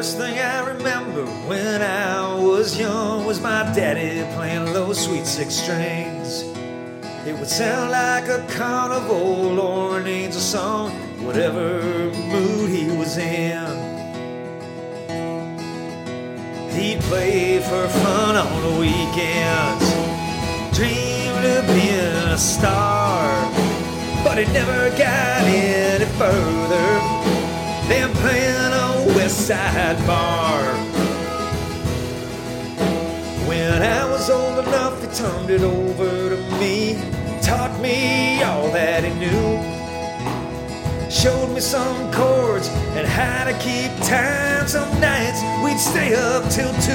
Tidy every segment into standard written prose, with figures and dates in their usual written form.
first thing I remember when I was young was my daddy playing low sweet six strings. It would sound like a carnival or an angel song, whatever mood he was in. He'd play for fun on the weekends, dreamed of being a star, but he never got any further than playing a West Side bar. When I was old enough, he turned it over to me, taught me all that he knew, showed me some chords and how to keep time. Some nights we'd stay up till 2.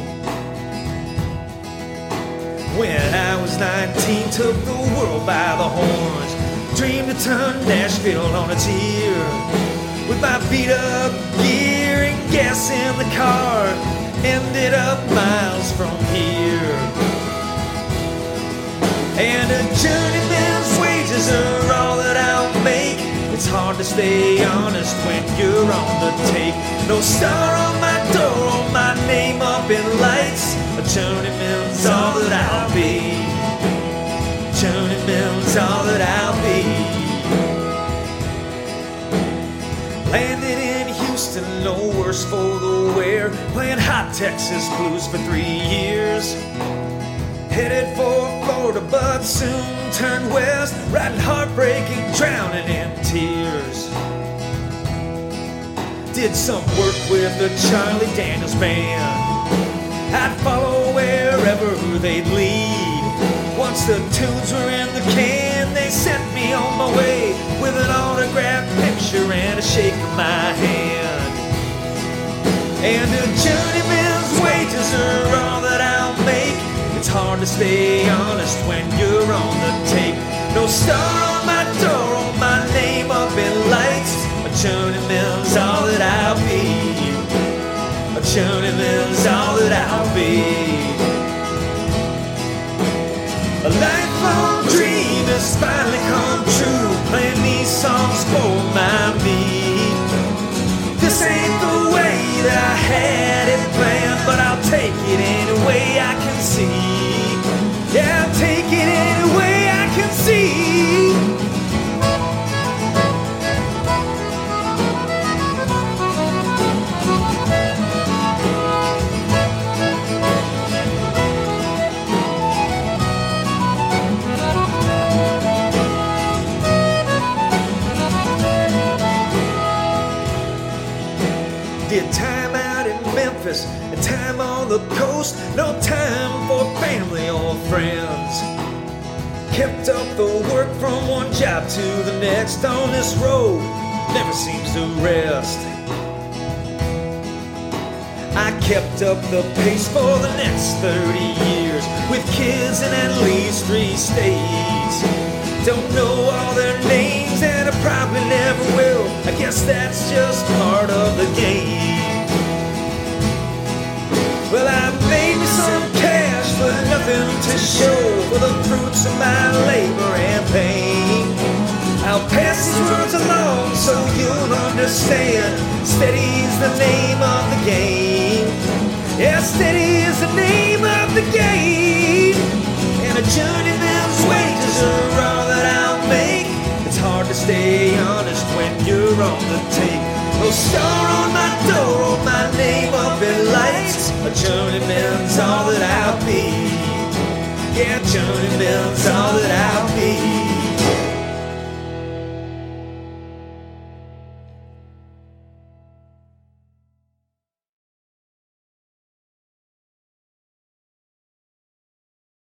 When I was 19, took the world by the horns, dreamed to turn Nashville on its ear, with my beat up gear and gas in the car, ended up miles from here. And a journeyman's wages are all that I'll make. It's hard to stay honest when you're on the take. No star on my door or my name up in lights. A journeyman's all that I'll be. Journeyman's all that I'll be. Landed in Houston, no worse for the wear, playing hot Texas blues for 3 years. Headed for Florida, but soon turned west, riding heartbreaking, drowning in tears. Did some work with the Charlie Daniels Band. I'd follow wherever they'd lead. Once the tunes were in the can, they sent me on my way with an autographed picture and a shake of my hand. And a journeyman's wages are all that I'll make. It's hard to stay honest when you're on the take. No star on my door or my name up in lights. A journeyman's all that I'll be. A journeyman's all that I'll be. A lifelong dream has finally come true, playing these songs for my me. This ain't the way that I had it planned, but I'll take it any way I can see. Yeah, I'll take it any way I can see. Did time out in Memphis and time on the coast, no time for family or friends. Kept up the work from one job to the next on this road, never seems to rest. I kept up the pace for the next 30 years, with kids in at least 3 states. Don't know all their names and I probably never will. I guess that's just part of the game. Well, I made me some cash, but nothing to show for the fruits of my labor and pain. I'll pass these words along so you'll understand. Steady's the name of the game. Yeah, steady is the name of the game. And a journeyman's wages are all that I'll make. It's hard to stay honest when you're on the take. No star on my door or my name up in lights. A journeyman's all that I'll be. Yeah, journeyman's all that I'll be.